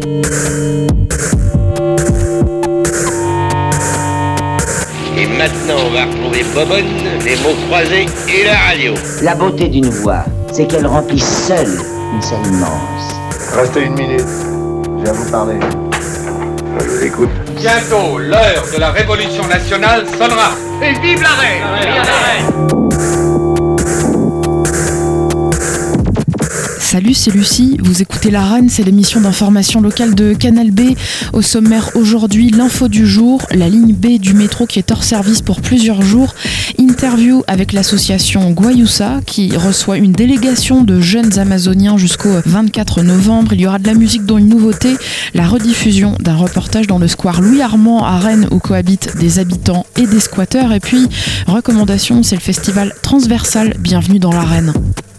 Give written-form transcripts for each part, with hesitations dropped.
Et maintenant, on va retrouver Bobonne, les mots croisés et la radio. La beauté d'une voix, c'est qu'elle remplit seule une scène immense. Restez une minute, je viens vous parler. Je vous écoute. Bientôt, l'heure de la révolution nationale sonnera. Et vive la reine! Vive la reine! Salut, c'est Lucie, vous écoutez La Reine, c'est l'émission d'information locale de Canal B. Au sommaire aujourd'hui, l'info du jour, la ligne B du métro qui est hors service pour plusieurs jours, interview avec l'association Guayusa qui reçoit une délégation de jeunes amazoniens jusqu'au 24 novembre. Il y aura de la musique dont une nouveauté, la rediffusion d'un reportage dans le square Louis Armand à Rennes où cohabitent des habitants et des squatteurs. Et puis, recommandation, c'est le festival Transversal, bienvenue dans l'Arène.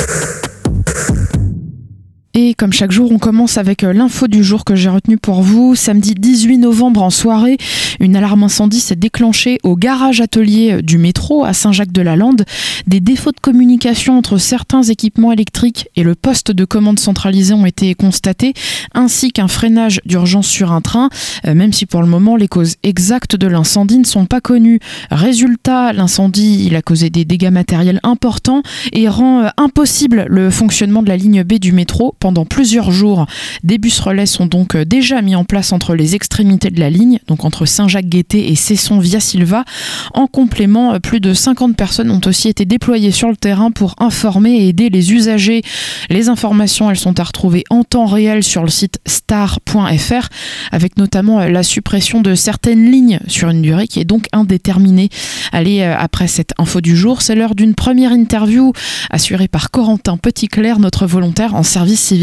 Et comme chaque jour, on commence avec l'info du jour que j'ai retenue pour vous. Samedi 18 novembre en soirée, une alarme incendie s'est déclenchée au garage atelier du métro à Saint-Jacques-de-la-Lande. Des défauts de communication entre certains équipements électriques et le poste de commande centralisé ont été constatés, ainsi qu'un freinage d'urgence sur un train, même si pour le moment les causes exactes de l'incendie ne sont pas connues. Résultat, l'incendie il a causé des dégâts matériels importants et rend impossible le fonctionnement de la ligne B du métro pendant plusieurs jours. Des bus relais sont donc déjà mis en place entre les extrémités de la ligne, donc entre Saint-Jacques-Guettet et Cesson via Silva. En complément, plus de 50 personnes ont aussi été déployées sur le terrain pour informer et aider les usagers. Les informations, elles sont à retrouver en temps réel sur le site star.fr, avec notamment la suppression de certaines lignes sur une durée qui est donc indéterminée. Allez, après cette info du jour, c'est l'heure d'une première interview assurée par Corentin Petitclerc, notre volontaire en service civique.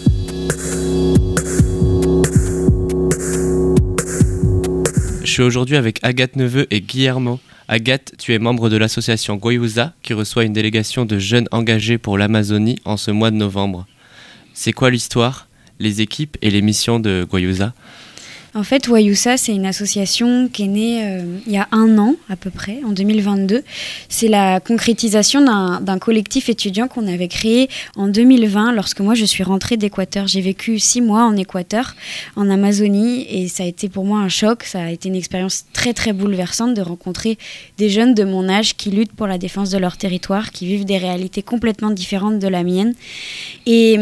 Je suis aujourd'hui avec Agathe Neveu et Guillermo. Agathe, tu es membre de l'association Guayusa qui reçoit une délégation de jeunes engagés pour l'Amazonie en ce mois de novembre. C'est quoi l'histoire, les équipes et les missions de Guayusa ? En fait, Guayusa, c'est une association qui est née il y a 1 an à peu près, en 2022. C'est la concrétisation d'un collectif étudiant qu'on avait créé en 2020 lorsque moi je suis rentrée d'Équateur. J'ai vécu 6 mois en Équateur, en Amazonie, et ça a été pour moi un choc. Ça a été une expérience très très bouleversante de rencontrer des jeunes de mon âge qui luttent pour la défense de leur territoire, qui vivent des réalités complètement différentes de la mienne. Et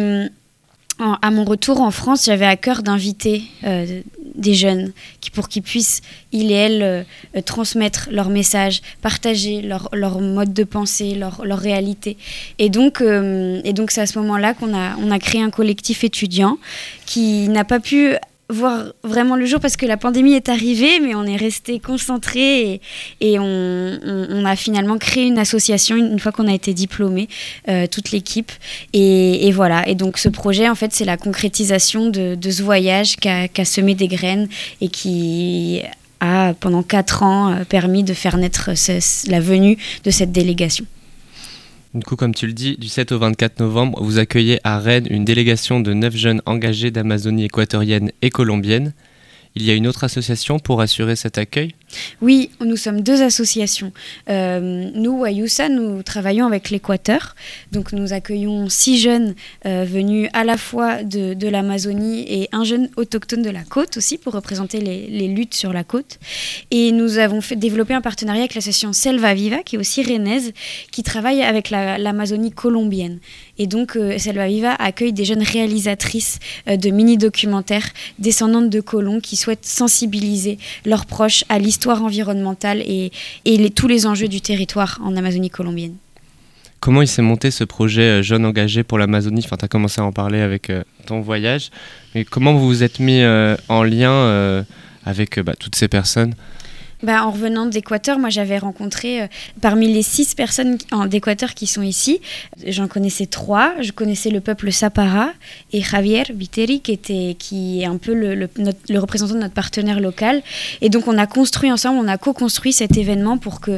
à mon retour en France, j'avais à cœur d'inviter des jeunes pour qu'ils puissent, ils et elles, transmettre leur message, partager leur mode de pensée, leur réalité. Et donc c'est à ce moment-là qu'on a créé un collectif étudiant qui n'a pas pu voir vraiment le jour parce que la pandémie est arrivée, mais on est resté concentrés et on a finalement créé une association une fois qu'on a été diplômés, toute l'équipe. Et voilà. Et donc ce projet, en fait, c'est la concrétisation de ce voyage qui a semé des graines et qui a, pendant 4 ans, permis de faire naître la venue de cette délégation. Du coup, comme tu le dis, du 7 au 24 novembre, vous accueillez à Rennes une délégation de 9 jeunes engagés d'Amazonie équatorienne et colombienne. Il y a une autre association pour assurer cet accueil ? Oui, nous sommes 2 associations. Nous, Guayusa, nous travaillons avec l'Équateur. Donc nous accueillons 6 jeunes venus à la fois de l'Amazonie et un jeune autochtone de la côte aussi pour représenter les luttes sur la côte. Et nous avons développé un partenariat avec l'association Selva Viva, qui est aussi rennaise, qui travaille avec l'Amazonie colombienne. Et donc Selva Viva accueille des jeunes réalisatrices de mini-documentaires descendantes de colons qui souhaitent sensibiliser leurs proches à l'histoire environnementale et tous les enjeux du territoire en Amazonie colombienne. Comment il s'est monté ce projet Jeunes engagés pour l'Amazonie ? Enfin, tu as commencé à en parler avec ton voyage. Mais comment vous vous êtes mis en lien avec toutes ces personnes ? En revenant d'Équateur, moi j'avais rencontré parmi les 6 personnes d'Équateur qui sont ici, j'en connaissais 3. Je connaissais le peuple Sapara et Javier Viteri qui est un peu le représentant de notre partenaire local. Et donc on a construit ensemble, on a co-construit cet événement pour que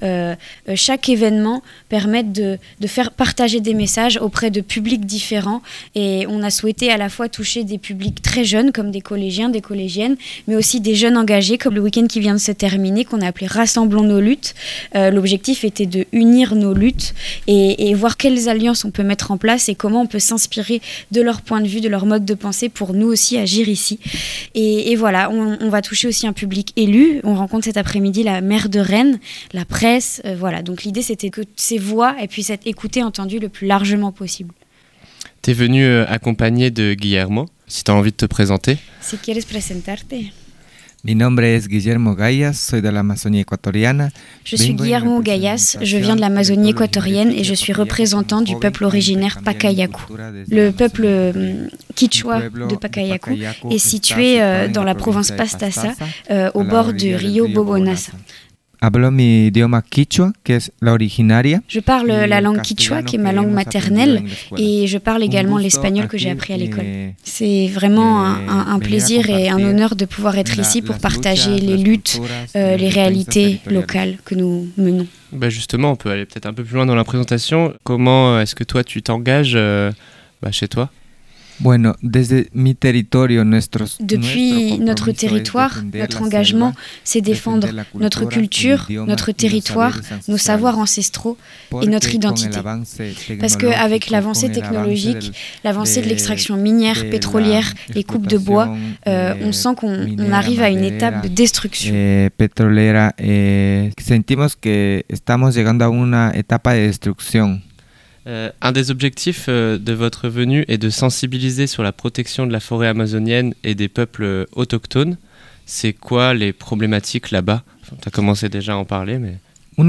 chaque événement permette de faire partager des messages auprès de publics différents. Et on a souhaité à la fois toucher des publics très jeunes comme des collégiens, des collégiennes, mais aussi des jeunes engagés comme le week-end qui vient de se terminer déterminé qu'on a appelé Rassemblons nos luttes. L'objectif était de unir nos luttes et voir quelles alliances on peut mettre en place et comment on peut s'inspirer de leur point de vue, de leur mode de pensée pour nous aussi agir ici. Et voilà, on va toucher aussi un public élu. On rencontre cet après-midi la maire de Rennes, la presse. Voilà, donc l'idée c'était que ces voix puissent être écoutées, entendues le plus largement possible. Tu es venu accompagné de Guillermo, si tu as envie de te présenter. Si quieres presentarte. Mi nombre es Guillermo Gallas, soy de la Amazonie équatoriana. Je suis Guillermo Gallas, je viens de l'Amazonie équatorienne et je suis représentant du peuple originaire Pacayacu. Le peuple quichua de Pacayacu est situé dans la province Pastaza, au bord du rio Bobonasa. Hablo mi idioma quichua, que es la originaria. Je parle la langue quichua, qui est ma langue maternelle, et je parle également l'espagnol que j'ai appris à l'école. C'est vraiment un plaisir et un honneur de pouvoir être ici pour partager les luttes, les réalités locales que nous menons. Bah justement, on peut aller peut-être un peu plus loin dans la présentation. Comment est-ce que toi tu t'engages chez toi ? Bueno, desde mi territorio, Depuis notre territoire, notre engagement, c'est défendre notre culture, notre territoire, nos savoirs ancestraux et notre identité. Parce qu'avec l'avancée technologique, l'avancée de l'extraction minière, pétrolière, les coupes de bois, on sent qu'on arrive à une étape de destruction. Petrolera, sentimos que estamos llegando a una etapa de destrucción. Un des objectifs de votre venue est de sensibiliser sur la protection de la forêt amazonienne et des peuples autochtones. C'est quoi les problématiques là-bas ? Tu as commencé déjà à en parler, mais... Une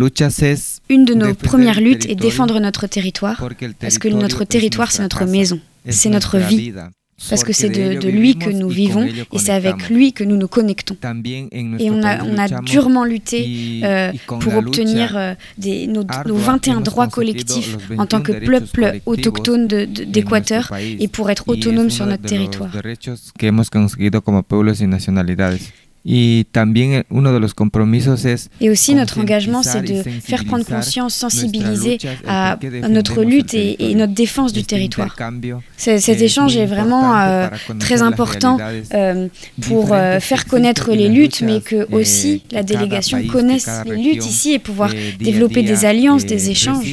de nos premières luttes est défendre notre territoire, parce que notre territoire, c'est notre maison, c'est notre vie. Parce que c'est de lui que nous vivons et c'est avec lui que nous nous connectons. Et on a durement lutté pour obtenir nos 21 droits collectifs en tant que peuple autochtone d'Équateur et pour être autonome sur notre territoire. Et aussi notre engagement, c'est de faire prendre conscience, sensibiliser à notre lutte et notre défense du territoire. Cet échange est vraiment très important pour faire connaître les luttes, mais que aussi la délégation connaisse les luttes ici et pouvoir développer des alliances, des échanges.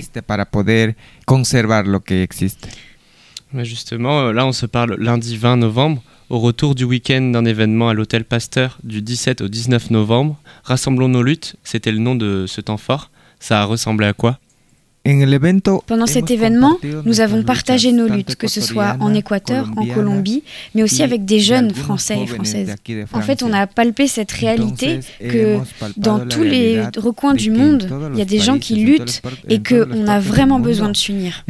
Mais justement, là on se parle lundi 20 novembre. Au retour du week-end d'un événement à l'hôtel Pasteur du 17 au 19 novembre, Rassemblons nos luttes, c'était le nom de ce temps fort. Ça a ressemblé à quoi ? Pendant cet événement, nous avons partagé nos luttes, que ce soit en Équateur, en Colombie, mais aussi avec des jeunes Français et Françaises. En fait, on a palpé cette réalité que dans tous les recoins du monde, il y a des gens qui luttent et qu'on a vraiment besoin de s'unir.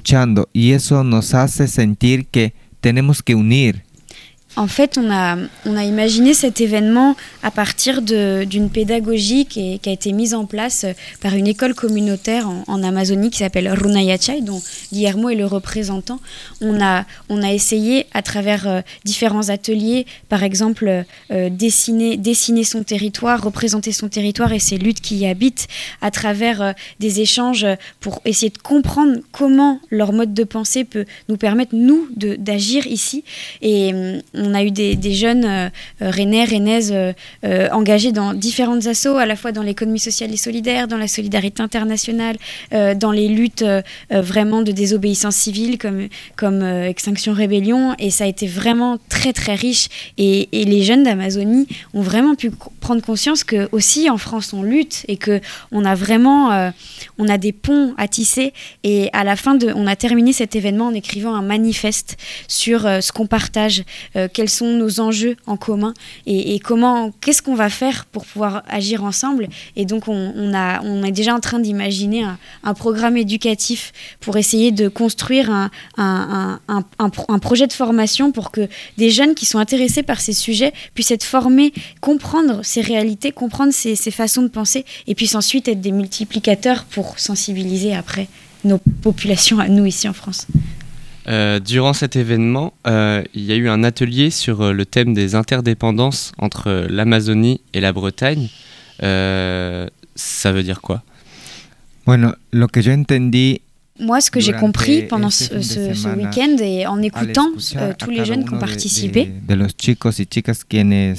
En fait, on a imaginé cet événement à partir d'une pédagogie qui a été mise en place par une école communautaire en Amazonie qui s'appelle Runayachay, dont Guillermo est le représentant. On a essayé à travers différents ateliers, par exemple dessiner son territoire, représenter son territoire et ses luttes qui y habitent, à travers des échanges pour essayer de comprendre comment leur mode de pensée peut nous permettre, nous, d'agir ici. Et on a eu des jeunes rennaises engagés dans différentes assos, à la fois dans l'économie sociale et solidaire, dans la solidarité internationale, dans les luttes vraiment de désobéissance civile comme Extinction Rébellion, et ça a été vraiment très très riche et les jeunes d'Amazonie ont vraiment pu prendre conscience que aussi en France on lutte et que on a vraiment on a des ponts à tisser, et à la fin on a terminé cet événement en écrivant un manifeste sur ce qu'on partage, quels sont nos enjeux en commun et qu'est-ce qu'on va faire pour pouvoir agir ensemble. Et donc on est déjà en train d'imaginer un programme éducatif pour essayer de construire un projet de formation pour que des jeunes qui sont intéressés par ces sujets puissent être formés, comprendre ces réalités, comprendre ces façons de penser, et puissent ensuite être des multiplicateurs pour sensibiliser après nos populations à nous ici en France. Durant cet événement, il y a eu un atelier sur le thème des interdépendances entre l'Amazonie et la Bretagne. Ça veut dire quoi ? Bueno, lo que yo entendí. Moi, ce que j'ai compris pendant ce week-end et en écoutant tous les jeunes qui ont participé,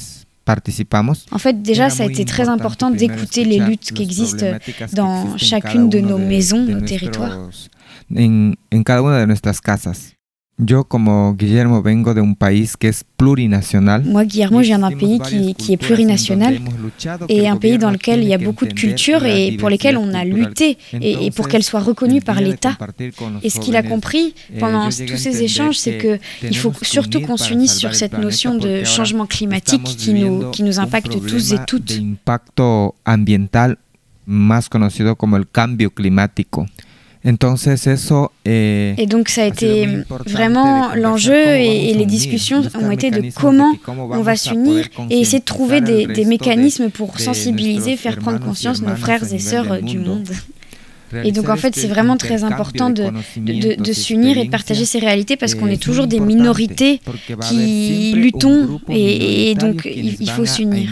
participamos. En fait, déjà, ça a été très important d'écouter les luttes qui existent dans chacune de nos maisons, nos territoires. En cada una de nuestras casas. Yo, como Guillermo, vengo de un país que es plurinacional. Moi, Guillermo, je viens d'un pays qui est plurinational et un pays dans lequel il y a beaucoup de cultures et pour lesquelles on a lutté et pour qu'elles soient reconnues par l'État. Et ce qu'il a compris pendant tous ces échanges, c'est qu'il faut surtout qu'on s'unisse sur cette notion de changement climatique qui nous impacte tous et toutes. Impacto ambiental, más conocido como el cambio climático. Entonces eso, et donc ça a été vraiment l'enjeu et les discussions ont été de comment on va s'unir et essayer de trouver des mécanismes pour sensibiliser, faire prendre conscience nos frères et sœurs du monde. Et donc en fait c'est vraiment très important de s'unir et de partager ces réalités parce qu'on est toujours des minorités qui luttons et donc il faut s'unir.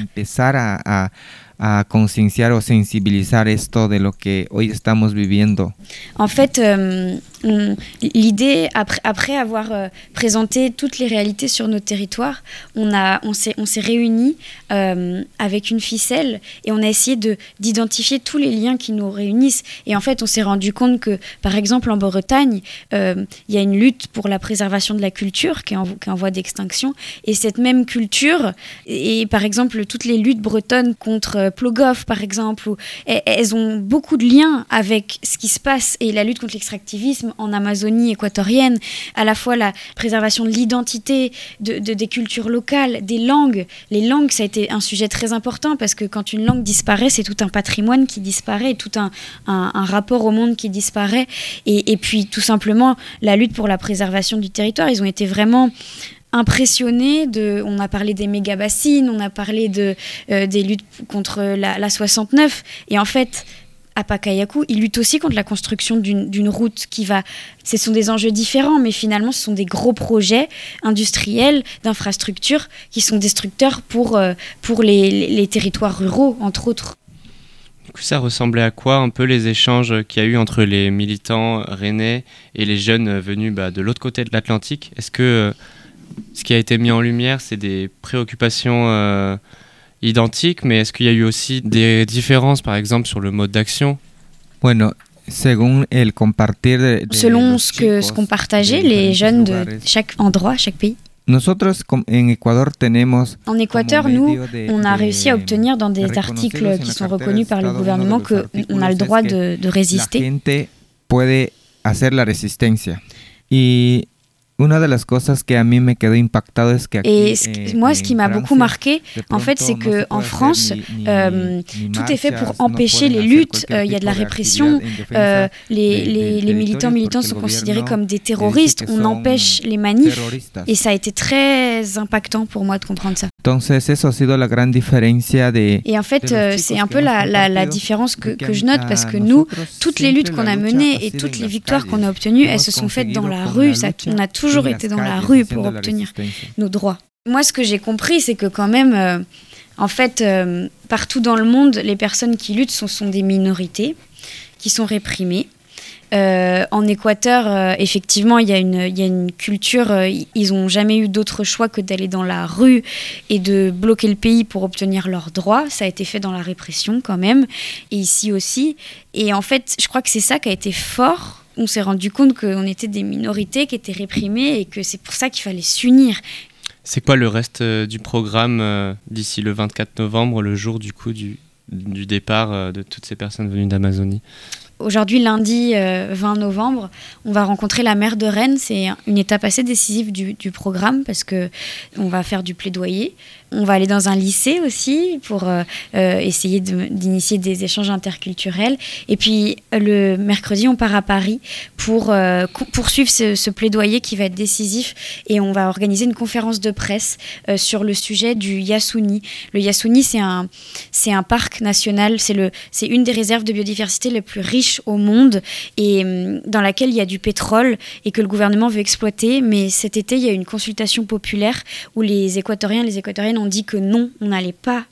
A concienciar o sensibilizar esto de lo que hoy estamos viviendo. En fait, l'idée, après avoir présenté toutes les réalités sur notre territoire, on s'est réunis avec une ficelle et on a essayé d'identifier tous les liens qui nous réunissent. Et en fait, on s'est rendu compte que, par exemple, en Bretagne, il y a une lutte pour la préservation de la culture qui est en voie d'extinction. Et cette même culture, et par exemple, toutes les luttes bretonnes contre Plogoff, par exemple, elles ont beaucoup de liens avec ce qui se passe et la lutte contre l'extractivisme en Amazonie équatorienne, à la fois la préservation de l'identité, des cultures locales, des langues. Les langues, ça a été un sujet très important parce que quand une langue disparaît, c'est tout un patrimoine qui disparaît, tout un rapport au monde qui disparaît. Et puis, tout simplement, la lutte pour la préservation du territoire, ils ont été vraiment impressionnés. On a parlé des méga-bassines, on a parlé des luttes contre la 69. Et en fait, à Pacayacu, ils luttent aussi contre la construction d'une route ce sont des enjeux différents, mais finalement, ce sont des gros projets industriels, d'infrastructures qui sont destructeurs pour les territoires ruraux, entre autres. Du coup, ça ressemblait à quoi un peu les échanges qu'il y a eu entre les militants rennais et les jeunes venus de l'autre côté de l'Atlantique ? Est-ce que ce qui a été mis en lumière, c'est des préoccupations identiques, mais est-ce qu'il y a eu aussi des différences, par exemple, sur le mode d'action ? Bueno, selon ce qu'ont partagé les jeunes de chaque endroit, chaque pays. En Équateur, nous, on a réussi à obtenir dans des articles qui sont reconnus par le gouvernement qu'on a le droit de résister. Una de las cosas que a mí me quedó impactado es que aquí, moi, ce qui m'a beaucoup marqué, en fait, c'est qu'en France, tout est fait pour empêcher les luttes. Il y a de la répression. Les militantes sont considérés comme des terroristes. On empêche les manifs. Et ça a été très impactant pour moi de comprendre ça. Entonces, eso ha sido la gran diferencia de. Et en fait, c'est un peu la différence que je note parce que nous, toutes les luttes qu'on a menées et toutes les victoires qu'on a obtenues, elles se sont faites dans la rue. On a toujours été dans la rue pour obtenir nos droits. Moi, ce que j'ai compris, c'est que quand même, en fait, partout dans le monde, les personnes qui luttent sont des minorités qui sont réprimées. En Équateur, effectivement, il y a une culture, ils n'ont jamais eu d'autre choix que d'aller dans la rue et de bloquer le pays pour obtenir leurs droits. Ça a été fait dans la répression quand même, et ici aussi. Et en fait, je crois que c'est ça qui a été fort. On s'est rendu compte qu'on était des minorités qui étaient réprimées et que c'est pour ça qu'il fallait s'unir. C'est quoi le reste du programme d'ici le 24 novembre, le jour du coup du départ de toutes ces personnes venues d'Amazonie ? Aujourd'hui, lundi 20 novembre, on va rencontrer la maire de Rennes. C'est une étape assez décisive du programme parce qu'on va faire du plaidoyer. On va aller dans un lycée aussi pour essayer d'initier des échanges interculturels. Et puis, le mercredi, on part à Paris pour poursuivre ce plaidoyer qui va être décisif. Et on va organiser une conférence de presse sur le sujet du Yasuni. Le Yasuni, c'est un parc national. C'est une des réserves de biodiversité les plus riches au monde et dans laquelle il y a du pétrole et que le gouvernement veut exploiter. Mais cet été, il y a eu une consultation populaire où les Équatoriens et les Équatoriennes ont dit que non, on n'allait pas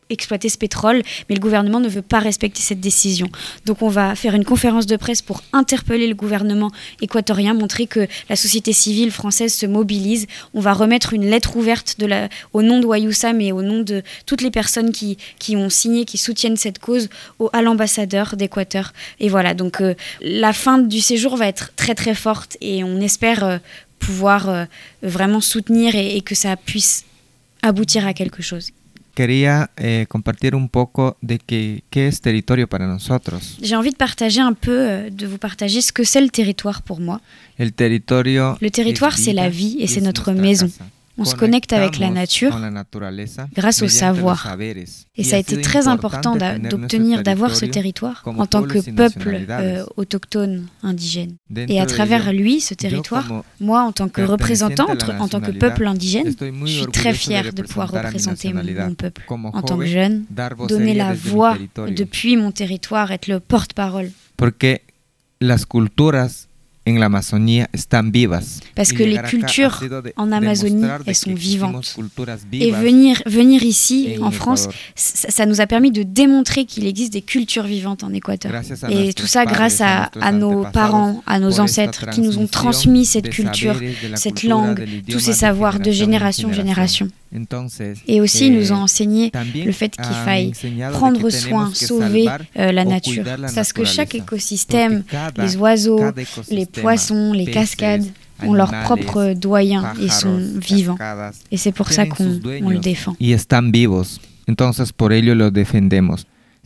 exploiter ce pétrole, mais le gouvernement ne veut pas respecter cette décision. Donc on va faire une conférence de presse pour interpeller le gouvernement équatorien, montrer que la société civile française se mobilise. On va remettre une lettre ouverte au nom de Wayusa, mais au nom de toutes les personnes qui ont signé, qui soutiennent cette cause, à l'ambassadeur d'Équateur. Et voilà, donc la fin du séjour va être très très forte et on espère pouvoir vraiment soutenir et que ça puisse aboutir à quelque chose. Quería compartir un poco de qué es territorio para nosotros. J'ai envie de partager un peu, de vous partager ce que c'est le territoire pour moi. Le territoire, c'est la vie et c'est notre maison. On se connecte avec la nature grâce au savoir. Et ça a été très important d'avoir ce territoire en tant que peuple autochtone, indigène. Et à travers lui, ce territoire, moi, en tant que représentante, en tant que peuple indigène, je suis très fière de pouvoir représenter mon peuple. En tant que jeune, donner la voix depuis mon territoire, être le porte-parole. Porque las culturas en la Amazonía están vivas. Parce que les cultures en Amazonie, elles sont vivantes. Et venir ici, en France, ça nous a permis de démontrer qu'il existe des cultures vivantes en Équateur. Et tout ça grâce à nos parents, à nos ancêtres, qui nous ont transmis cette culture, cette langue, tous ces savoirs de génération en génération. Et aussi, ils nous ont enseigné le fait qu'il faille prendre soin, sauver la nature. Parce que chaque écosystème, les oiseaux, les poissons, les cascades, ont leur propre doyen et sont vivants. Et c'est pour ça qu'on le défend. Y están vivos. Entonces, por ello lo defendemos.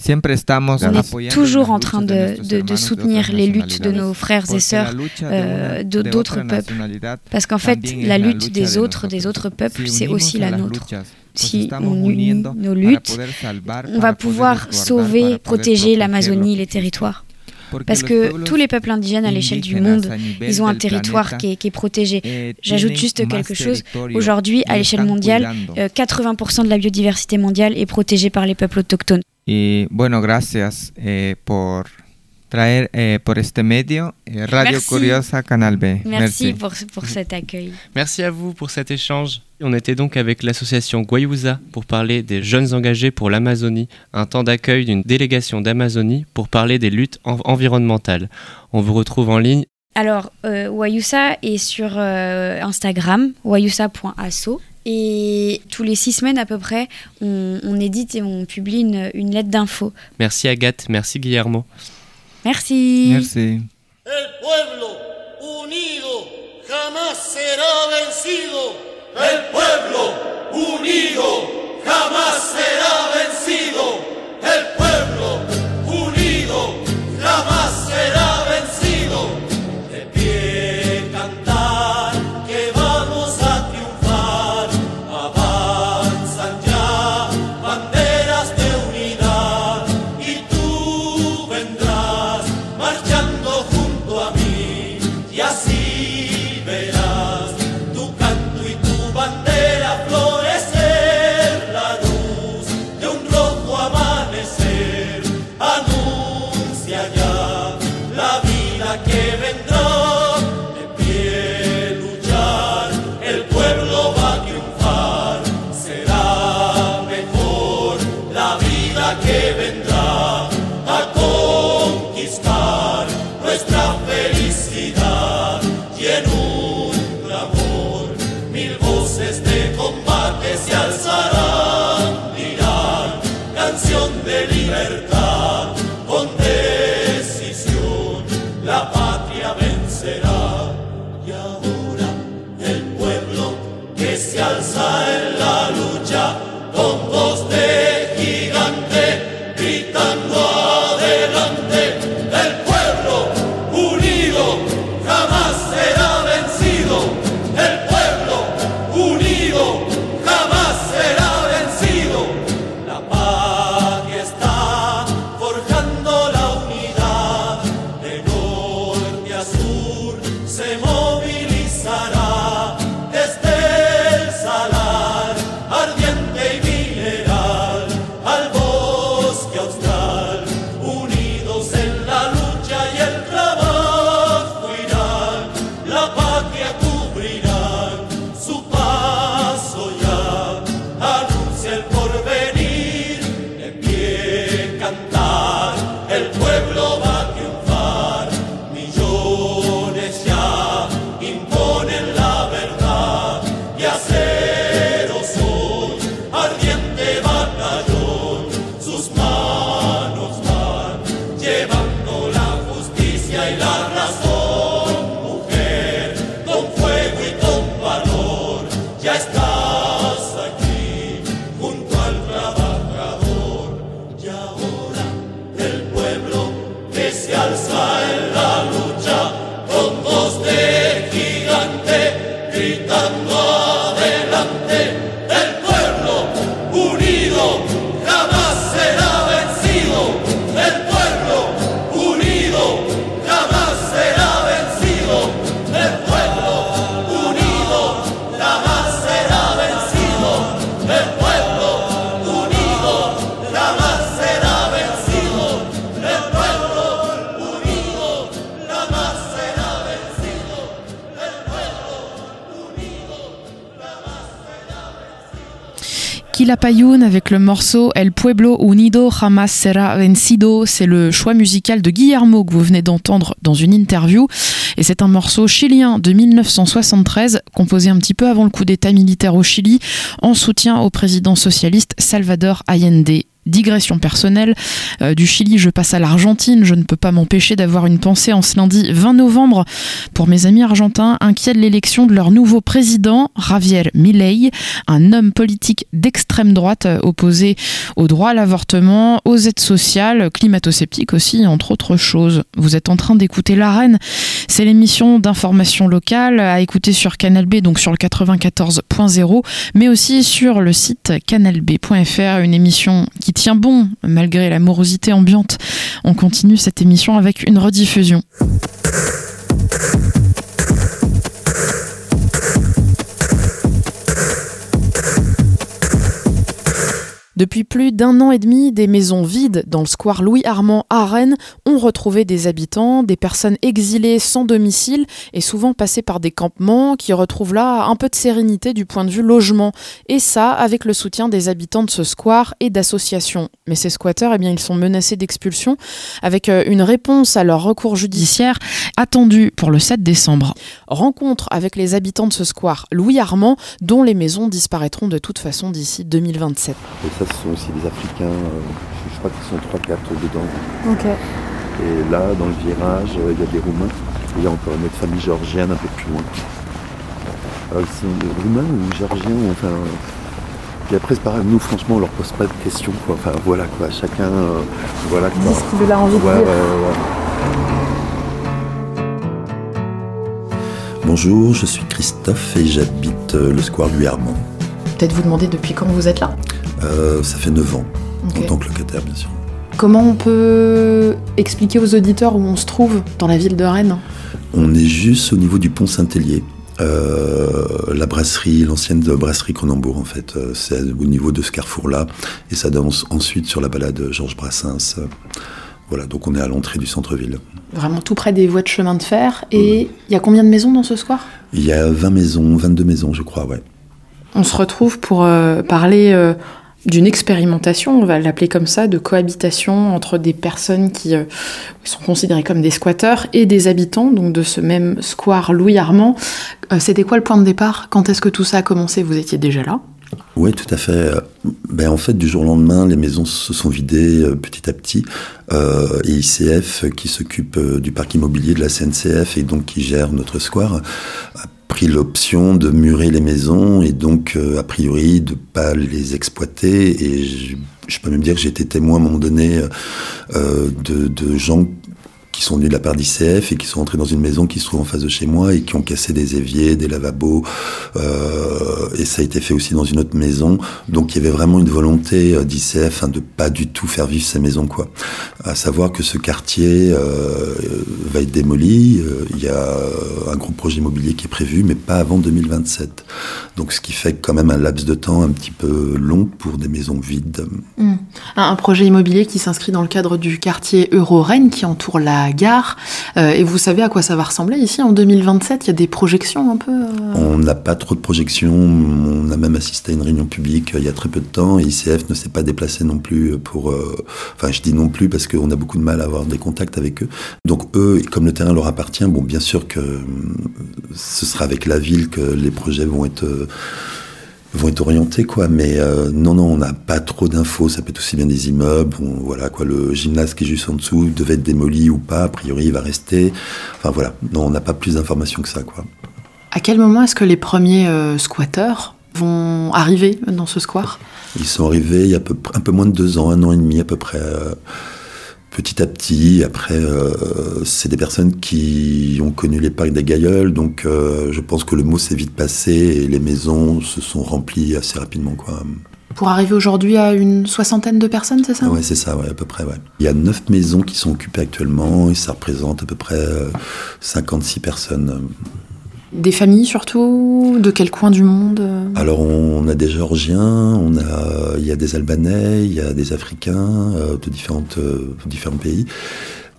On est toujours en train de soutenir les luttes de nos frères et sœurs d'autres peuples. Parce qu'en fait, la lutte des autres peuples, c'est aussi la nôtre. Si on unit nos luttes, on va pouvoir sauver, protéger l'Amazonie, les territoires. Parce que tous les peuples indigènes à l'échelle du monde, ils ont un territoire qui est protégé. J'ajoute juste quelque chose. Aujourd'hui, à l'échelle mondiale, 80% de la biodiversité mondiale est protégée par les peuples autochtones. Y bueno, gracias por traer por este medio Radio Curiosa Canal B. Merci pour cet accueil. Merci à vous pour cet échange. On était donc avec l'association Guayusa pour parler des jeunes engagés pour l'Amazonie, un temps d'accueil d'une délégation d'Amazonie pour parler des luttes environnementales. On vous retrouve en ligne. Alors, Wayusa est sur Instagram, wayusa.asso. Et tous les 6 semaines à peu près, on édite et on publie une lettre d'info. Merci Agathe, merci Guillermo. Merci. Merci. El pueblo unido jamás será vencido. El pueblo unido jamás será vencido. El pueblo unido jamás será vencido. De pie cantar que vamos a triunfar. Avanzan ya banderas de unidad y tú vendrás marchando junto a mí y así verás tu canto y tu bandera florecer, la luz de un rojo amanecer anuncia ya la vida que vendrá. De pie luchar, el pueblo va a triunfar, será mejor la vida que vendrá a conquistar nuestra felicidad y en un clamor 1000 voces de combate se alzarán, dirán canción de libertad con decisión la patria vencerá. Y ahora el pueblo que se alza en la lucha con voz de gigante gritando adelante. El pueblo unido jamás será vencido. El pueblo unido jamás será vencido. La patria está forjando la unidad. De norte a sur se movilizará desde el salar ardiente y mineral al bosque austral. Unidos en la lucha y el trabajo irán, la patria cubrirán su paso Quilapayún avec le morceau El Pueblo Unido Jamás Será Vencido. C'est le choix musical de Guillermo que vous venez d'entendre dans une interview. Et c'est un morceau chilien de 1973, composé un petit peu avant le coup d'État militaire au Chili, en soutien au président socialiste Salvador Allende. Digression personnelle, du Chili je passe à l'Argentine, je ne peux pas m'empêcher d'avoir une pensée en ce lundi 20 novembre pour mes amis argentins inquiets de l'élection de leur nouveau président, Javier Milei, un homme politique d'extrême droite opposé au droit à l'avortement, aux aides sociales, climato-sceptique aussi, entre autres choses. Vous êtes en train d'écouter l'Arène, c'est l'émission d'information locale à écouter sur Canal B, donc sur le 94.0, mais aussi sur le site canalb.fr, une émission qui tient bon malgré la morosité ambiante. On continue cette émission avec une rediffusion. Depuis plus d'1 an et demi, des maisons vides dans le square Louis-Armand à Rennes ont retrouvé des habitants, des personnes exilées sans domicile et souvent passées par des campements qui retrouvent là un peu de sérénité du point de vue logement. Et ça, avec le soutien des habitants de ce square et d'associations. Mais ces squatteurs, ils sont menacés d'expulsion avec une réponse à leur recours judiciaire attendu pour le 7 décembre. Rencontre avec les habitants de ce square Louis-Armand, dont les maisons disparaîtront de toute façon d'ici 2027. Et ça, ce sont aussi des Africains, je crois qu'ils sont 3-4 dedans. Ok. Et là, dans le virage, il y a des Roumains. Et il y a encore une autre famille géorgienne un peu plus loin. Alors, ils sont Roumains ou Géorgiens, enfin... Puis après, c'est pareil, nous, franchement, on leur pose pas de questions, quoi. Enfin, voilà, quoi. Chacun, voilà, quoi. Dis ce qu'il a envie de dire. Bonjour, je suis Christophe et j'habite le square Louis-Armand. Peut-être vous demander depuis quand vous êtes là ? Ça fait 9 ans, okay. En tant que locataire, bien sûr. Comment on peut expliquer aux auditeurs où on se trouve dans la ville de Rennes ? On est juste au niveau du pont Saint-Hélier. La brasserie, l'ancienne brasserie Cronenbourg, en fait. C'est au niveau de ce carrefour-là. Et ça donne ensuite sur la balade Georges Brassens. Voilà, donc on est à l'entrée du centre-ville. Vraiment tout près des voies de chemin de fer. Et il y a combien de maisons dans ce square ? Il y a 22 maisons, je crois, ouais. On se retrouve pour parler d'une expérimentation, on va l'appeler comme ça, de cohabitation entre des personnes qui sont considérées comme des squatteurs et des habitants, donc de ce même square Louis-Armand. C'était quoi le point de départ ? Quand est-ce que tout ça a commencé ? Vous étiez déjà là ? Oui, tout à fait. En fait, du jour au lendemain, les maisons se sont vidées petit à petit. Et ICF, qui s'occupe du parc immobilier de la CNCF et donc qui gère notre square, a pris l'option de murer les maisons et donc, a priori, de ne pas les exploiter. Et je peux même dire que j'ai été témoin à un moment donné de gens qui sont venus de la part d'ICF et qui sont entrés dans une maison qui se trouve en face de chez moi et qui ont cassé des éviers, des lavabos, et ça a été fait aussi dans une autre maison. Donc il y avait vraiment une volonté d'ICF de pas du tout faire vivre ces maisons, quoi. À savoir que ce quartier va être démoli, il y a un gros projet immobilier qui est prévu, mais pas avant 2027. Donc ce qui fait quand même un laps de temps un petit peu long pour des maisons vides. Un projet immobilier qui s'inscrit dans le cadre du quartier Euro-Rennes qui entoure la gare. Et vous savez à quoi ça va ressembler ici en 2027 ? Il y a des projections un peu On n'a pas trop de projections. On a même assisté à une réunion publique il y a très peu de temps et ICF ne s'est pas déplacé non plus pour... Enfin, je dis non plus parce qu'on a beaucoup de mal à avoir des contacts avec eux. Donc eux, comme le terrain leur appartient, bon, bien sûr que ce sera avec la ville que les projets vont être orientés, quoi. Mais non, on n'a pas trop d'infos. Ça peut être aussi bien des immeubles. Voilà, quoi. Le gymnase qui est juste en dessous devait être démoli ou pas. A priori, il va rester. Enfin, voilà. Non, on n'a pas plus d'informations que ça, quoi. À quel moment est-ce que les premiers squatteurs vont arriver dans ce square ? Ils sont arrivés il y a un peu moins de 2 ans, 1 an et demi à peu près. Petit à petit, après, c'est des personnes qui ont connu l'époque des Gailleuls, donc je pense que le mot s'est vite passé et les maisons se sont remplies assez rapidement, quoi. Pour arriver aujourd'hui à une 60aine de personnes, c'est ça ? Oui, c'est ça, ouais, à peu près, ouais. Il y a 9 maisons qui sont occupées actuellement et ça représente à peu près 56 personnes. Des familles surtout ? De quel coin du monde ? Alors on a des Géorgiens, il y a des Albanais, il y a des Africains de différents pays.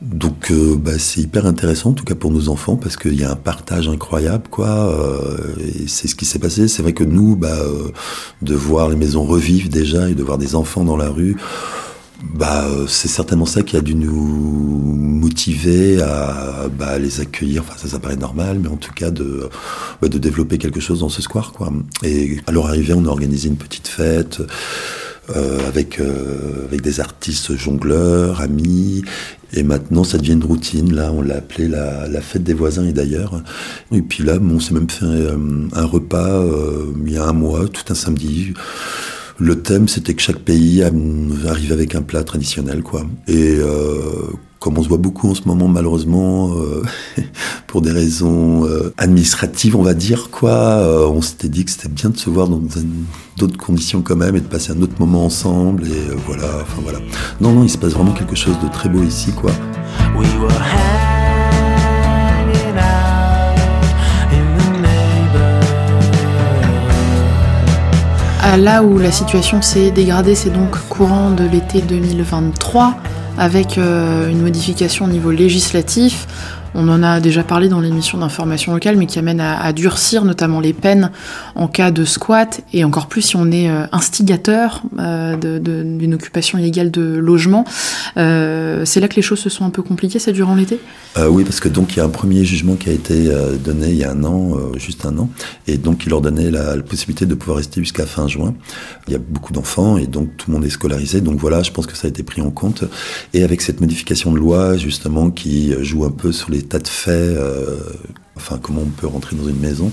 Donc c'est hyper intéressant, en tout cas pour nos enfants, parce qu'il y a un partage incroyable, quoi. Et c'est ce qui s'est passé. C'est vrai que nous, de voir les maisons revivre déjà et de voir des enfants dans la rue, c'est certainement ça qui a dû nous motiver à les accueillir. Enfin, ça paraît normal, mais en tout cas de développer quelque chose dans ce square, quoi. Et à leur arrivée, on a organisé une petite fête avec des artistes jongleurs, amis. Et maintenant, ça devient une routine. Là, on l'a appelé la fête des voisins et d'ailleurs. Et puis là, on s'est même fait un repas il y a un mois, tout un samedi. Le thème, c'était que chaque pays arrivait avec un plat traditionnel, quoi. Et comme on se voit beaucoup en ce moment, malheureusement, pour des raisons administratives, on va dire, quoi, on s'était dit que c'était bien de se voir dans d'autres conditions quand même et de passer un autre moment ensemble. Et voilà. Non, il se passe vraiment quelque chose de très beau ici, quoi. We were hanging out in the neighborhood. Là où la situation s'est dégradée, c'est donc courant de l'été 2023, avec une modification au niveau législatif. On en a déjà parlé dans l'émission d'information locale, mais qui amène à durcir notamment les peines en cas de squat, et encore plus si on est instigateur d'une occupation illégale de logement. C'est là que les choses se sont un peu compliquées, ça, durant l'été ? Oui, parce que donc il y a un premier jugement qui a été donné il y a un an, juste un an, et donc il leur donnait la possibilité de pouvoir rester jusqu'à fin juin. Il y a beaucoup d'enfants, et donc tout le monde est scolarisé, donc voilà, je pense que ça a été pris en compte. Et avec cette modification de loi, justement, qui joue un peu sur les tas de faits, comment on peut rentrer dans une maison,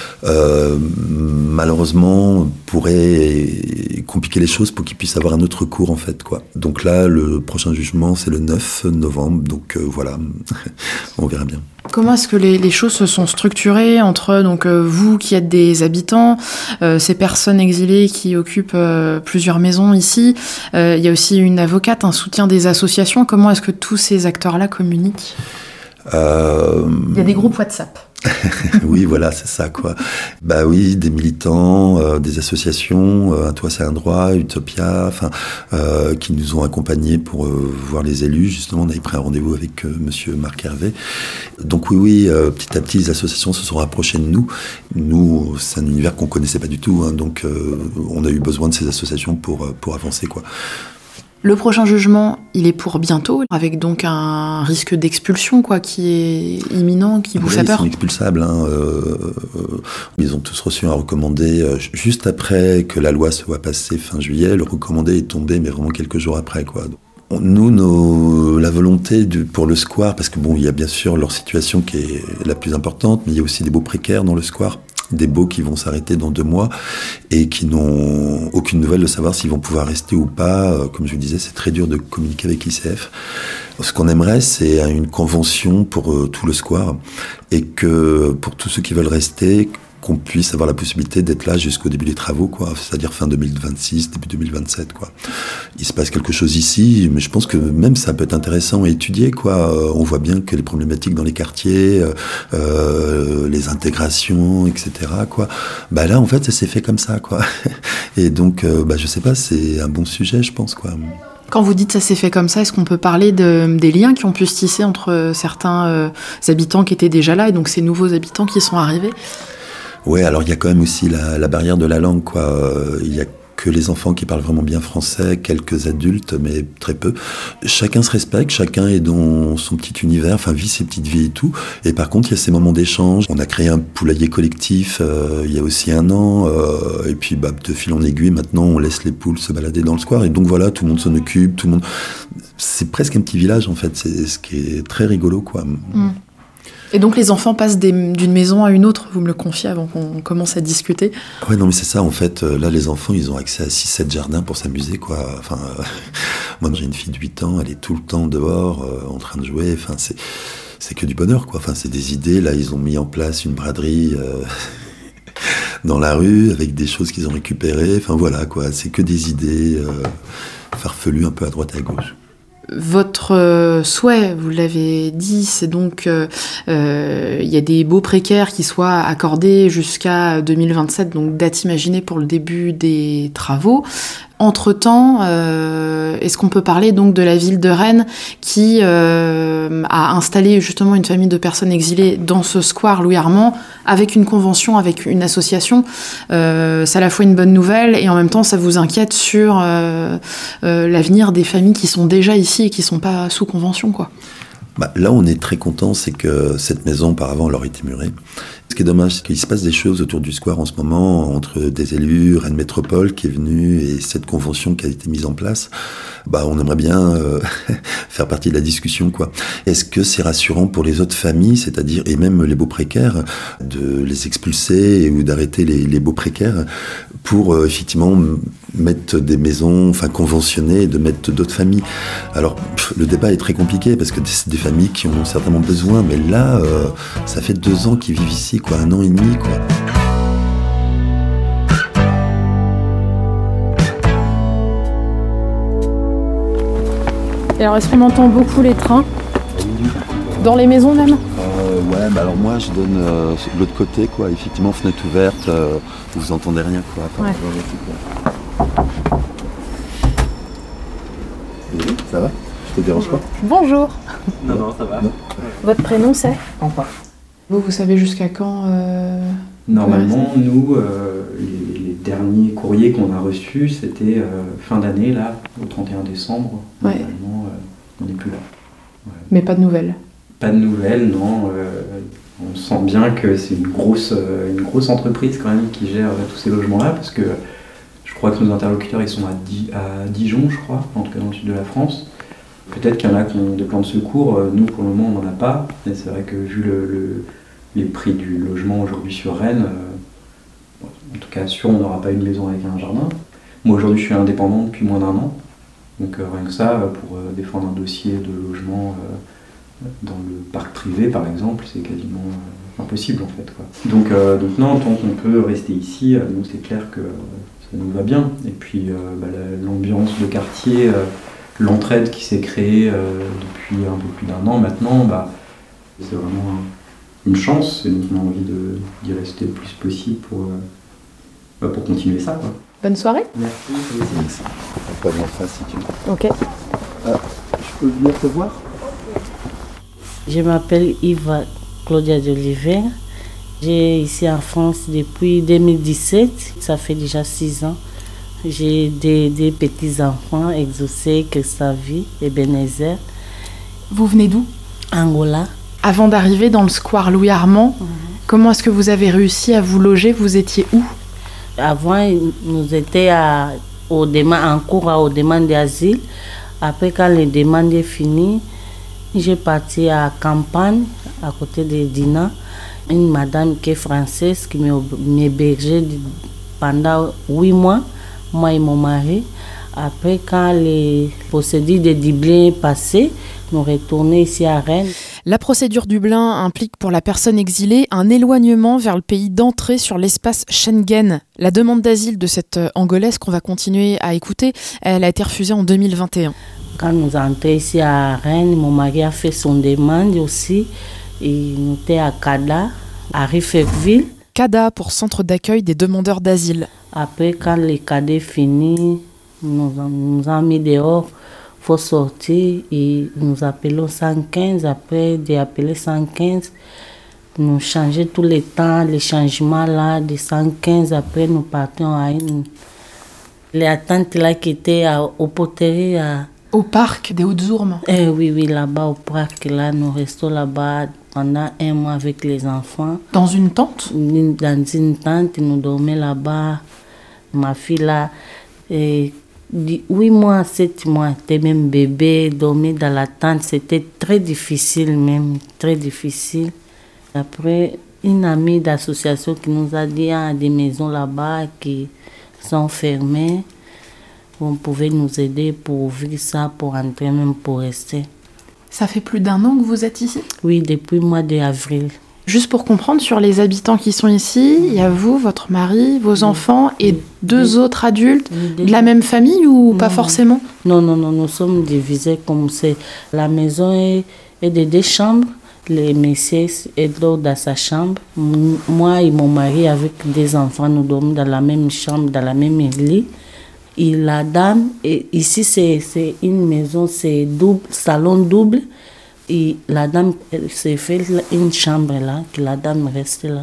malheureusement pourrait compliquer les choses pour qu'ils puissent avoir un autre recours, en fait, quoi. Donc là, le prochain jugement, c'est le 9 novembre, donc voilà, on verra bien. Comment est-ce que les choses se sont structurées entre vous qui êtes des habitants, ces personnes exilées qui occupent plusieurs maisons ici, il y a aussi une avocate, un soutien des associations. Comment est-ce que tous ces acteurs-là communiquent ? Il y a des groupes WhatsApp. Oui, voilà, c'est ça, quoi. Oui, des militants, des associations, Un Toit c'est un droit, Utopia, qui nous ont accompagnés pour voir les élus. Justement, on avait pris un rendez-vous avec monsieur Marc Hervé. Donc oui, petit à petit, les associations se sont rapprochées de nous. Nous, c'est un univers qu'on connaissait pas du tout, hein, donc on a eu besoin de ces associations pour avancer, quoi. Le prochain jugement, il est pour bientôt, avec donc un risque d'expulsion, quoi, qui est imminent, qui vous fait peur. Ils sont expulsables. Ils ont tous reçu un recommandé juste après que la loi soit passée fin juillet. Le recommandé est tombé, mais vraiment quelques jours après, quoi. Nous, la volonté pour le square, parce que il y a bien sûr leur situation qui est la plus importante, mais il y a aussi des baux précaires dans le square. Des baux qui vont s'arrêter dans 2 mois et qui n'ont aucune nouvelle de savoir s'ils vont pouvoir rester ou pas. Comme je vous disais, c'est très dur de communiquer avec l'ICF. Ce qu'on aimerait, c'est une convention pour tout le square et que pour tous ceux qui veulent rester, qu'on puisse avoir la possibilité d'être là jusqu'au début des travaux, quoi. C'est-à-dire fin 2026, début 2027, quoi. Il se passe quelque chose ici, mais je pense que même ça peut être intéressant à étudier, quoi. On voit bien que les problématiques dans les quartiers, les intégrations, etc., quoi. Là, en fait, ça s'est fait comme ça, quoi. Et donc, je sais pas, c'est un bon sujet, je pense, quoi. Quand vous dites ça s'est fait comme ça, est-ce qu'on peut parler des liens qui ont pu se tisser entre certains habitants qui étaient déjà là et donc ces nouveaux habitants qui sont arrivés ? Ouais, alors il y a quand même aussi la barrière de la langue, quoi. Il y a que les enfants qui parlent vraiment bien français, quelques adultes, mais très peu. Chacun se respecte, chacun est dans son petit univers, vit ses petites vies et tout. Et par contre, il y a ces moments d'échange. On a créé un poulailler collectif il y a aussi un an. Et puis, de fil en aiguille, maintenant, on laisse les poules se balader dans le square. Et donc voilà, tout le monde s'en occupe, tout le monde... C'est presque un petit village, en fait. C'est ce qui est très rigolo, quoi. Et donc les enfants passent d'une maison à une autre, vous me le confiez avant qu'on commence à discuter. Ouais, non mais c'est ça, en fait, là les enfants ils ont accès à 6-7 jardins pour s'amuser, quoi. Moi j'ai une fille de 8 ans, elle est tout le temps dehors, en train de jouer, c'est que du bonheur, quoi. C'est des idées, là ils ont mis en place une braderie dans la rue, avec des choses qu'ils ont récupérées, voilà, quoi, c'est que des idées farfelues un peu à droite et à gauche. Votre souhait, vous l'avez dit, c'est donc il y a des baux précaires qui soient accordés jusqu'à 2027, donc date imaginée pour le début des travaux. Entre-temps, est-ce qu'on peut parler donc de la ville de Rennes qui a installé justement une famille de personnes exilées dans ce square Louis Armand avec une convention, avec une association. C'est à la fois une bonne nouvelle et en même temps ça vous inquiète sur l'avenir des familles qui sont déjà ici et qui ne sont pas sous convention, quoi. Là, on est très content, c'est que cette maison, auparavant, elle aurait été murée. Ce qui est dommage, c'est qu'il se passe des choses autour du square en ce moment, entre des élus, Rennes Métropole qui est venu et cette convention qui a été mise en place. On aimerait bien faire partie de la discussion, quoi. Est-ce que c'est rassurant pour les autres familles, c'est-à-dire, et même les beaux précaires, de les expulser ou d'arrêter les beaux précaires pour effectivement mettre des maisons, conventionner et de mettre d'autres familles. Alors, le débat est très compliqué parce que c'est des familles qui en ont certainement besoin, mais là, ça fait 2 ans qu'ils vivent ici, 1 an et demi, quoi. Et alors, est-ce qu'on entend beaucoup les trains ? Dans les maisons même ? Alors moi, je donne de l'autre côté, quoi. Effectivement, fenêtre ouverte, vous entendez rien, quoi. Ça va ? Je te dérange pas ? Bonjour. Non, ça va. Votre prénom c'est ? Enfin. Vous savez jusqu'à quand Normalement, nous, les derniers courriers qu'on a reçus, c'était fin d'année, là, au 31 décembre. Ouais. Normalement, on n'est plus là. Ouais. Mais pas de nouvelles ? Pas de nouvelles, non. On sent bien que c'est une grosse entreprise quand même qui gère tous ces logements-là, parce que je crois que nos interlocuteurs, ils sont à Dijon, je crois, en tout cas dans le sud de la France. Peut-être qu'il y en a qui ont des plans de secours. Nous, pour le moment, on n'en a pas. Mais c'est vrai que vu les prix du logement aujourd'hui sur Rennes, en tout cas sûr, on n'aura pas une maison avec un jardin. Moi, aujourd'hui, je suis indépendant depuis moins d'1 an. Donc rien que ça, pour défendre un dossier de logement dans le parc privé, par exemple, c'est quasiment impossible, en fait, quoi. Donc non, tant qu'on peut rester ici, nous, c'est clair que ça nous va bien. Et puis, l'ambiance de quartier... l'entraide qui s'est créée depuis un peu plus d'1 an maintenant, c'est vraiment une chance, et donc on a envie d'y rester le plus possible pour continuer ça, quoi. Bonne soirée. Merci. On peut venir face si tu veux. Ok. Je peux venir te voir ? Je m'appelle Yves Claudia d'Oliver. J'ai ici en France depuis 2017, ça fait déjà 6 ans. J'ai des petits-enfants, Exaucé, Christavi et Benézer. Vous venez d'où ? Angola. Avant d'arriver dans le square Louis Armand, comment est-ce que vous avez réussi à vous loger ? Vous étiez où ? Avant, nous étions en cours aux demandes d'asile. Après, quand les demandes sont finies, j'ai parti à Campagne, à côté de Dina. Une madame qui est française qui m'hébergeait pendant 8 mois. Moi et mon mari. Après, quand les procédures de Dublin est passée, nous retournons ici à Rennes. La procédure Dublin implique pour la personne exilée un éloignement vers le pays d'entrée sur l'espace Schengen. La demande d'asile de cette Angolaise qu'on va continuer à écouter, elle a été refusée en 2021. Quand nous entrons ici à Rennes, mon mari a fait son demande aussi. Et nous étions à Kada, à Riffeville. CADA pour Centre d'accueil des demandeurs d'asile. Après, quand le CADA est fini, nous avons mis dehors, il faut sortir et nous appelons 115. Après d'appeler 115, nous changeons tous les temps, les changements là, de 115. Après, nous partons à une... Les attentes là qui étaient au poterie. Au parc des Hautes-Ourmes. Oui, là-bas au parc, là, nous restons là-bas pendant 1 mois avec les enfants. Dans une tente ? Dans une tente, nous dormions là-bas. Ma fille là, 8 mois, 7 mois, était même bébé, dormir dans la tente, c'était très difficile même, très difficile. Après, une amie d'association qui nous a dit qu'il y a des maisons là-bas qui sont fermées. On pouvait nous aider pour ouvrir ça, pour entrer, même pour rester. Ça fait plus d'1 an que vous êtes ici ? Oui, depuis le mois d'avril. Juste pour comprendre, sur les habitants qui sont ici, il y a vous, votre mari, vos enfants et 2 autres adultes de la même famille ou pas forcément ? Non, nous sommes divisés comme c'est. La maison est de 2 chambres. Les messieurs et l'autre dans sa chambre. Moi et mon mari, avec des enfants, nous dormons dans la même chambre, dans la même lit. Et la dame, et ici c'est une maison, c'est double, salon double. Et la dame s'est fait une chambre là, que la dame reste là.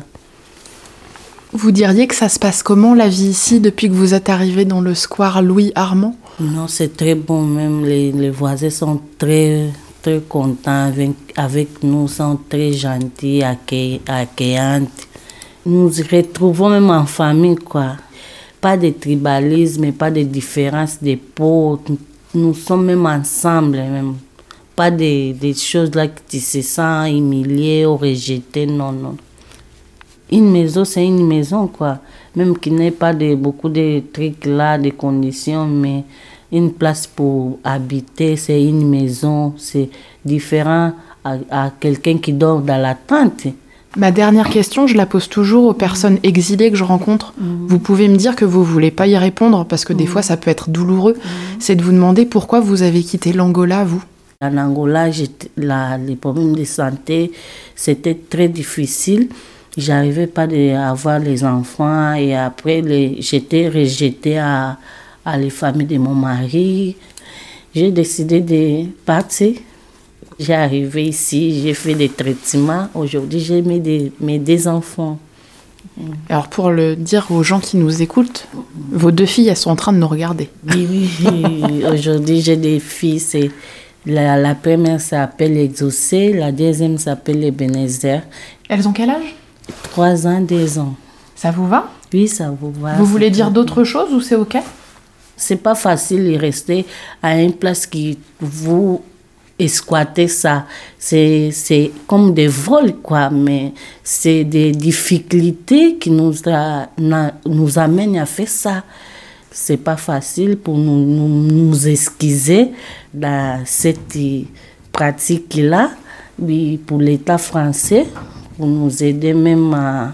Vous diriez que ça se passe comment la vie ici depuis que vous êtes arrivé dans le square Louis Armand? Non, c'est très bon, même les voisins sont très contents avec nous, sont très gentils, accueillants. Nous retrouvons même en famille, quoi. Pas de tribalisme, pas de différence de peau. Nous sommes même ensemble, même. Pas des choses là que tu te sens humilié ou rejeté, non. Une maison, c'est une maison, quoi. Même qu'il n'y ait pas beaucoup de trucs là, de conditions, mais une place pour habiter, c'est une maison. C'est différent à quelqu'un qui dort dans la tente. Ma dernière question, je la pose toujours aux personnes exilées que je rencontre. Vous pouvez me dire que vous ne voulez pas y répondre parce que des fois ça peut être douloureux. C'est de vous demander pourquoi vous avez quitté l'Angola, vous. En Angola, les problèmes de santé, c'était très difficile. J'arrivais pas à avoir les enfants et après, j'étais rejetée à les familles de mon mari. J'ai décidé de partir. J'ai arrivé ici, j'ai fait des traitements. Aujourd'hui, j'ai mes 2 enfants. Alors, pour le dire aux gens qui nous écoutent, vos 2 filles, elles sont en train de nous regarder. Oui. Aujourd'hui, j'ai des filles. La première s'appelle Exaucée, la deuxième s'appelle Ebenezer. Elles ont quel âge? 3 ans, 2 ans. Ça vous va? Oui, ça vous va. Vous voulez dire d'autres choses ou c'est OK? C'est pas facile de rester à une place qui vous squattez ça. C'est comme des vols, quoi, mais c'est des difficultés qui nous amènent à faire ça. C'est pas facile pour nous excuser dans cette pratique-là, pour l'État français, pour nous aider même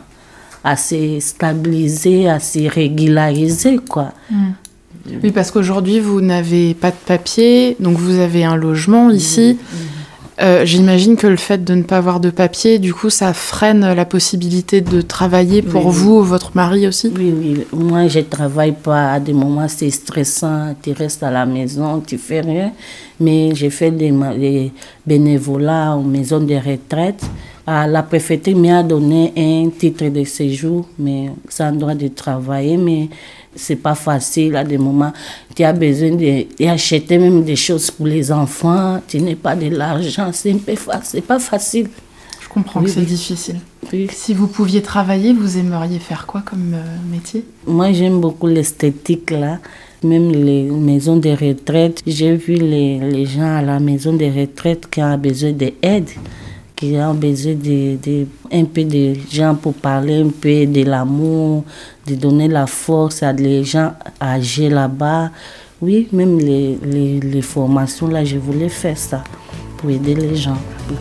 à se stabiliser, à se régulariser, quoi. Oui, parce qu'aujourd'hui, vous n'avez pas de papier, donc vous avez un logement ici. J'imagine que le fait de ne pas avoir de papier, du coup, ça freine la possibilité de travailler pour vous ou votre mari aussi? Oui. Moi, je ne travaille pas. À des moments, c'est stressant. Tu restes à la maison, tu ne fais rien. Mais j'ai fait des bénévolats aux maisons de retraite. La préfecture m'a donné un titre de séjour, mais sans droit de travailler. Mais ce n'est pas facile à des moments. Tu as besoin d'acheter même des choses pour les enfants. Tu n'as pas de l'argent. C'est pas facile. Je comprends que c'est difficile. Oui. Si vous pouviez travailler, vous aimeriez faire quoi comme métier? Moi, j'aime beaucoup l'esthétique, là. Même les maisons de retraite. J'ai vu les gens à la maison de retraite qui ont besoin d'aide, qui ont besoin un peu de gens pour parler un peu de l'amour, de donner la force à des gens âgés là-bas. Oui, même les formations, là, je voulais faire ça pour aider les gens.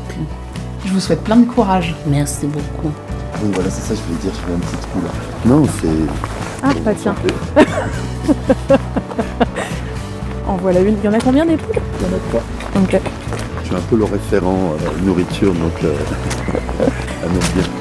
Je vous souhaite plein de courage. Merci beaucoup. Oui, voilà, c'est ça, je voulais dire, je fais un petit trou là. Non, c'est... Ah, bah tiens. En voilà une. Il y en a combien des poules? Il y en a 3. Ok. Je suis un peu le référent nourriture, donc elle m'aime bien.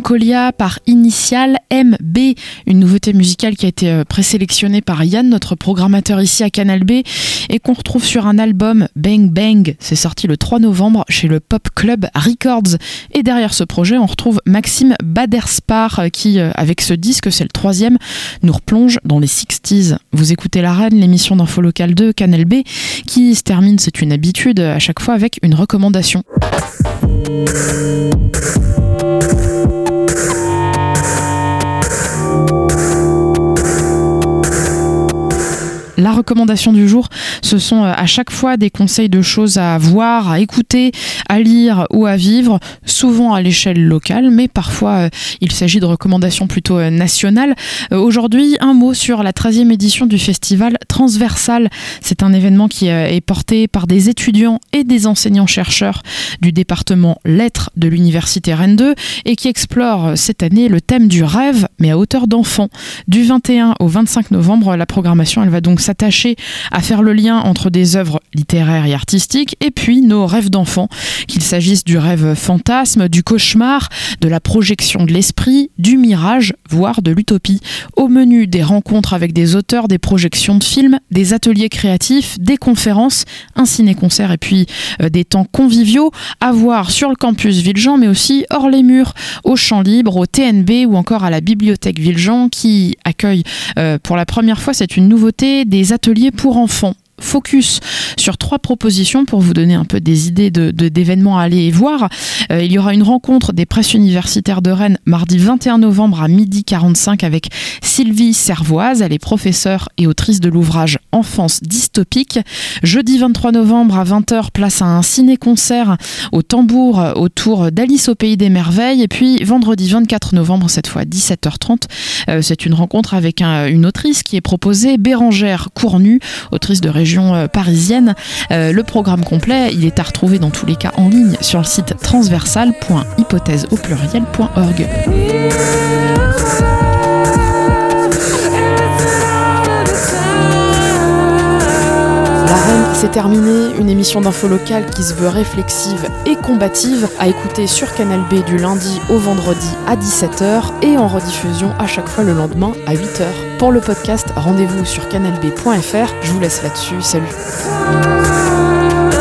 Mélancolia par Initial MB, une nouveauté musicale qui a été présélectionnée par Yann, notre programmateur ici à Canal B, et qu'on retrouve sur un album Bang Bang. C'est sorti le 3 novembre chez le Pop Club Records. Et derrière ce projet, on retrouve Maxime Baderspar qui, avec ce disque, c'est le 3e, nous replonge dans les 60s. Vous écoutez La Reine, l'émission d'Info Local 2, Canal B, qui se termine, c'est une habitude, à chaque fois avec une recommandation. La recommandation du jour, ce sont à chaque fois des conseils de choses à voir, à écouter, à lire ou à vivre, souvent à l'échelle locale, mais parfois il s'agit de recommandations plutôt nationales. Aujourd'hui, un mot sur la 13e édition du festival Transversal. C'est un événement qui est porté par des étudiants et des enseignants-chercheurs du département Lettres de l'Université Rennes 2 et qui explore cette année le thème du rêve, mais à hauteur d'enfant. Du 21 au 25 novembre, la programmation, elle va donc s'attacher à faire le lien entre des œuvres littéraires et artistiques et puis nos rêves d'enfants, qu'il s'agisse du rêve fantasme, du cauchemar, de la projection de l'esprit, du mirage, voire de l'utopie. Au menu, des rencontres avec des auteurs, des projections de films, des ateliers créatifs, des conférences, un ciné-concert et puis des temps conviviaux à voir sur le campus Villejean, mais aussi hors les murs, au Champ Libre, au TNB ou encore à la bibliothèque Villejean qui accueille pour la première fois, c'est une nouveauté, des ateliers pour enfants. Focus sur 3 propositions pour vous donner un peu des idées d'événements à aller voir. Il y aura une rencontre des presses universitaires de Rennes mardi 21 novembre à 12h45 avec Sylvie Servoise. Elle est professeure et autrice de l'ouvrage Enfance dystopique. Jeudi 23 novembre à 20h, place à un ciné-concert au Tambour autour d'Alice au Pays des Merveilles. Et puis vendredi 24 novembre, cette fois à 17h30, c'est une rencontre avec une autrice qui est proposée, Bérangère Cournu, autrice de région parisienne. Le programme complet, il est à retrouver dans tous les cas en ligne sur le site transversal.hypothèse.org. La Reine, c'est terminé, une émission d'info locale qui se veut réflexive et combative, à écouter sur Canal B du lundi au vendredi à 17h et en rediffusion à chaque fois le lendemain à 8h. Pour le podcast, rendez-vous sur canalb.fr. Je vous laisse là-dessus, salut.